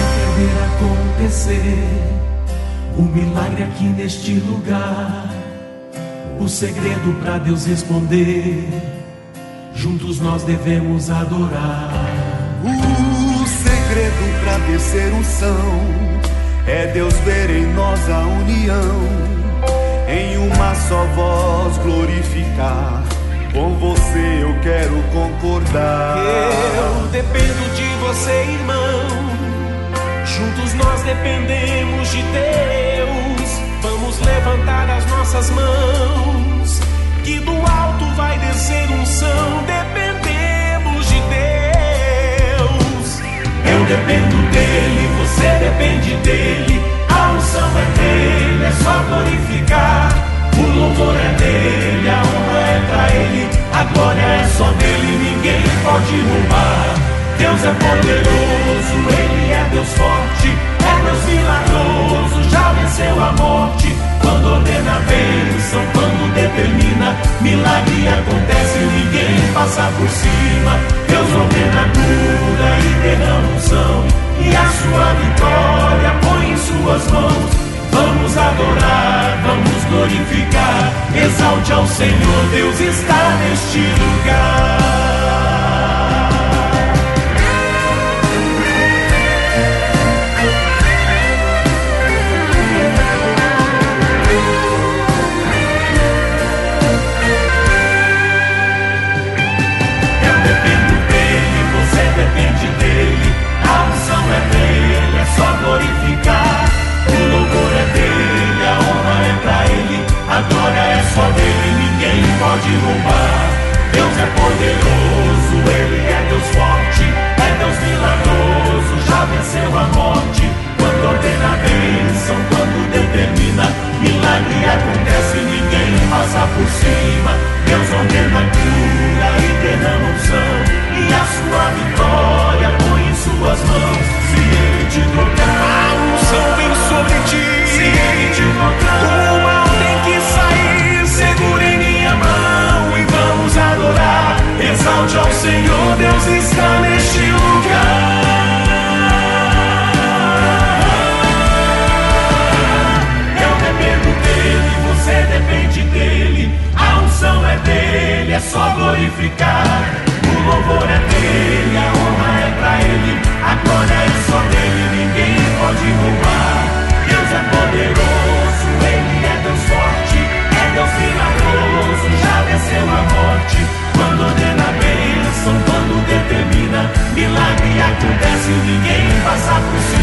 quer ver acontecer um milagre aqui neste lugar, o segredo para Deus responder, juntos nós devemos adorar. O segredo para descer unção é Deus ver em nós a união, em uma só voz glorificar. Com você eu quero concordar. Eu dependo de você, irmão. Juntos nós dependemos de Deus. Vamos levantar as nossas mãos, que do alto vai descer unção. Dependemos de Deus. Eu dependo dele, você depende dele. A unção é dele, é só glorificar. O louvor é dele, a honra é pra ele, a glória é só dele, ninguém pode roubar. Deus é poderoso, ele é Deus forte, é Deus milagroso, já venceu a morte. Quando ordena a bênção, quando determina, milagre acontece, ninguém passa por cima. Deus ordena a cura e derrama unção, e a sua vitória põe em suas mãos. Vamos adorar, vamos glorificar, exalte ao Senhor, Deus está neste lugar. Eu dependo dele, você depende dele, a unção é dele, é só glorificar. O louvor é dele, a honra é pra ele, a glória é só dele, ninguém pode roubar. Deus é poderoso, ele é Deus forte, é Deus milagroso, já venceu a morte. Quando ordena a bênção, quando determina, milagre acontece, ninguém passa por cima. Deus ordena a cura e derrama unção, e a sua vitória põe em suas mãos. Se ele te tocar, a unção vem sobre ti. Se ele te tocar, o mal tem que sair. Segura em minha mão e vamos adorar. Exalte ao Senhor, Deus está neste lugar. Eu dependo dele, você depende dele. A unção é dele, é só glorificar. O louvor é dele, a honra é pra ele, a glória é só dele, ninguém pode roubar. Deus é poderoso, ele é Deus forte, é Deus milagroso, já venceu a morte. Quando ordena a bênção, quando determina, milagre acontece, ninguém passa por cima.